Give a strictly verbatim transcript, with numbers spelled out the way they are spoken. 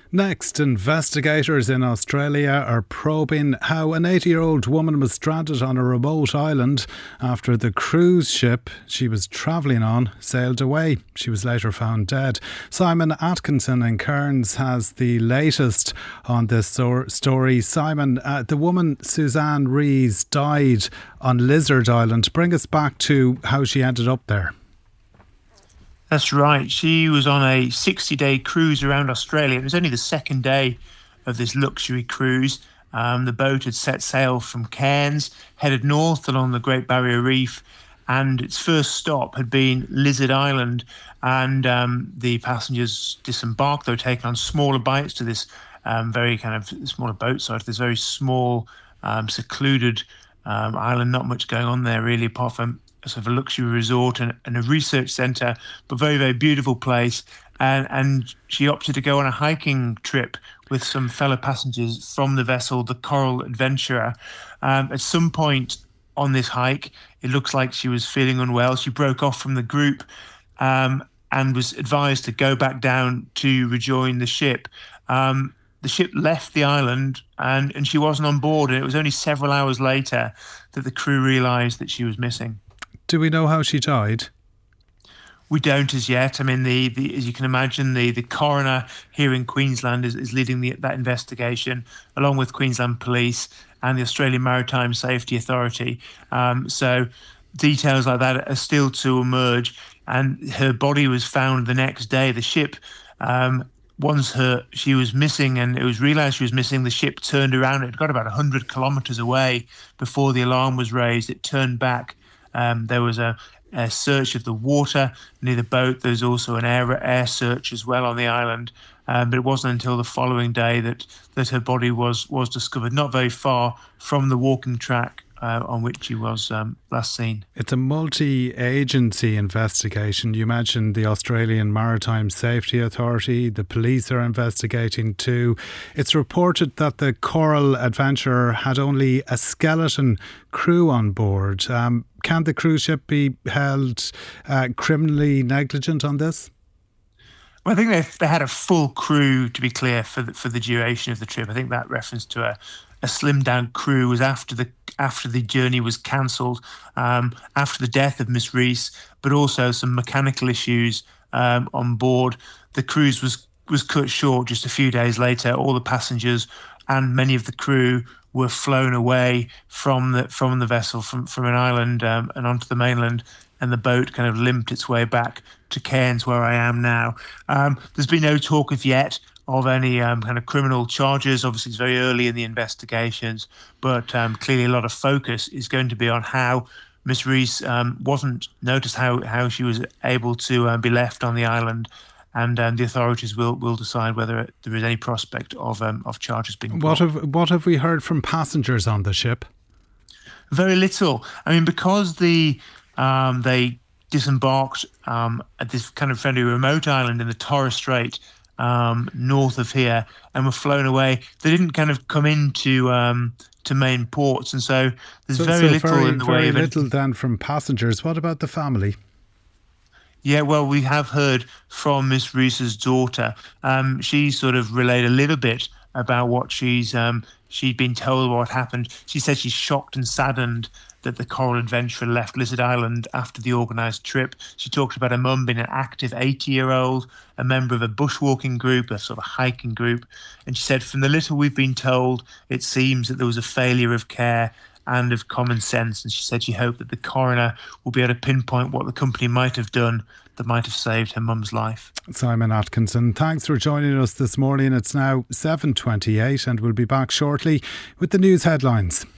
Next, investigators in Australia are probing how an eighty-year-old woman was stranded on a remote island after the cruise ship she was travelling on sailed away. She was later found dead. Simon Atkinson in Cairns has the latest on this story. Simon, uh, the woman Suzanne Rees died on Lizard Island. Bring us back to how she ended up there. That's right. She was on a sixty-day cruise around Australia. It was only the second day of this luxury cruise. Um, the boat had set sail from Cairns, headed north along the Great Barrier Reef, and its first stop had been Lizard Island. And um, the passengers disembarked. They were taken on smaller bites to this um, very kind of smaller boat side, this very small, um, secluded um, island. Not much going on there, really, apart from sort of a luxury resort and, and a research centre, but very, very beautiful place. And and she opted to go on a hiking trip with some fellow passengers from the vessel, the Coral Adventurer. Um, at some point on this hike, it looks like she was feeling unwell. She broke off from the group um, and was advised to go back down to rejoin the ship. Um, the ship left the island and, and she wasn't on board. And it was only several hours later that the crew realised that she was missing. Do we know how she died? We don't as yet. I mean, the, the as you can imagine, the, the coroner here in Queensland is, is leading the, that investigation, along with Queensland Police and the Australian Maritime Safety Authority. Um, so details like that are still to emerge. And her body was found the next day. The ship, um, once her she was missing and it was realised she was missing, the ship turned around. It got about one hundred kilometres away before the alarm was raised. It turned back. Um, there was a, a search of the water near the boat. There's also an air air search as well on the island. Um, but it wasn't until the following day that, that her body was was discovered, not very far from the walking track uh, on which she was um, last seen. It's a multi-agency investigation. You mentioned the Australian Maritime Safety Authority. The police are investigating too. It's reported that the Coral Adventurer had only a skeleton crew on board. Um, can the cruise ship be held uh, criminally negligent on this? Well, I think they they had a full crew, to be clear, for the, for the duration of the trip. I think that reference to a, a slimmed down crew was after the after the journey was cancelled, um, after the death of Miss Rees, but also some mechanical issues um, on board. The cruise was was cut short just a few days later. All the passengers and many of the crew were flown away from the from the vessel from from an island um, and onto the mainland. And the boat kind of limped its way back to Cairns, where I am now. Um, there's been no talk as yet of any um, kind of criminal charges. Obviously, it's very early in the investigations, but um, clearly a lot of focus is going to be on how Miss Rees um, wasn't noticed, how how she was able to uh, be left on the island. And um, the authorities will, will decide whether there is any prospect of um, of charges being brought. What have what have we heard from passengers on the ship? Very little. I mean, because the Um, they disembarked um, at this kind of friendly remote island in the Torres Strait um, north of here and were flown away. They didn't kind of come into um, to main ports, and so there's so, very so little very, in the very way of little anything. then from passengers. What about the family? Yeah, well, we have heard from Miss Rees's daughter. Um, she sort of relayed a little bit about what she's um, she'd been told what happened. She said she's shocked and saddened that the Coral Adventurer left Lizard Island after the organised trip. She talked about her mum being an active eighty-year-old, a member of a bushwalking group, a sort of hiking group. And she said, from the little we've been told, it seems that there was a failure of care and of common sense. And she said she hoped that the coroner will be able to pinpoint what the company might have done that might have saved her mum's life. Simon Atkinson, thanks for joining us this morning. It's now seven twenty-eight and we'll be back shortly with the news headlines.